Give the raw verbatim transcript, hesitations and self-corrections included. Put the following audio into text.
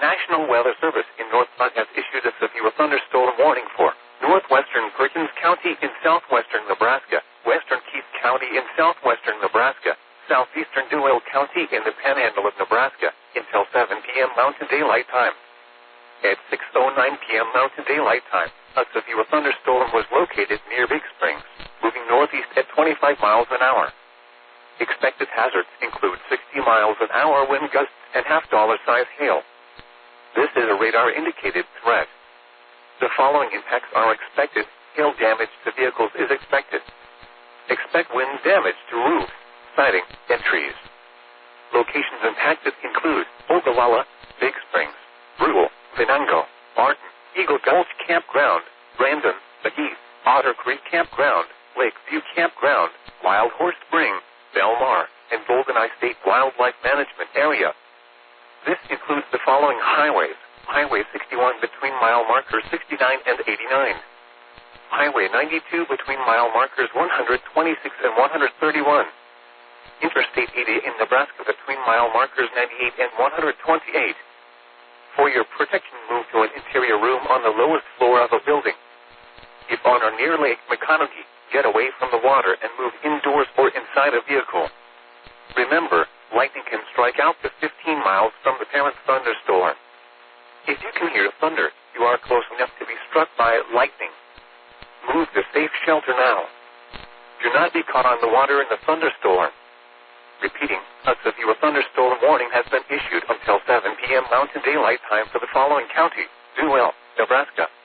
National Weather Service in North Platte has issued a severe thunderstorm warning for northwestern Perkins County in southwestern Nebraska, western Keith County in southwestern Nebraska, southeastern Duell County in the panhandle of Nebraska, until seven p.m. Mountain Daylight Time. At six oh nine p.m. Mountain Daylight Time, a severe thunderstorm was located near Big Springs, moving northeast at twenty-five miles an hour. Expected hazards include sixty miles an hour wind gusts and half-dollar size hail. This is a radar-indicated threat. The following impacts are expected. Hail damage to vehicles is expected. Expect wind damage to roofs, siding, and trees. Locations impacted include Ogallala, Big Springs, Brule, Venango, Martin, Eagle Gulch Campground, Brandon, McGee, Otter Creek Campground, Lakeview Campground, Wild Horse Spring, Belmar, and Goldeneye State Wildlife Management Area. This includes the following highways: Highway sixty-one between mile markers sixty-nine and eighty-nine. Highway ninety-two between mile markers one twenty-six and one thirty-one. Interstate eighty in Nebraska between mile markers ninety-eight and one twenty-eight. For your protection, move to an interior room on the lowest floor of a building. If on or near Lake McConaughey, get away from the water and move indoors or inside a vehicle. Remember, lightning can strike out to fifteen miles from the parent thunderstorm. If you can hear thunder, you are close enough to be struck by lightning. Move to safe shelter now. Do not be caught on the water in the thunderstorm. Repeating, a severe thunderstorm warning has been issued until seven p.m. Mountain Daylight Time for the following county: Duell, Nebraska,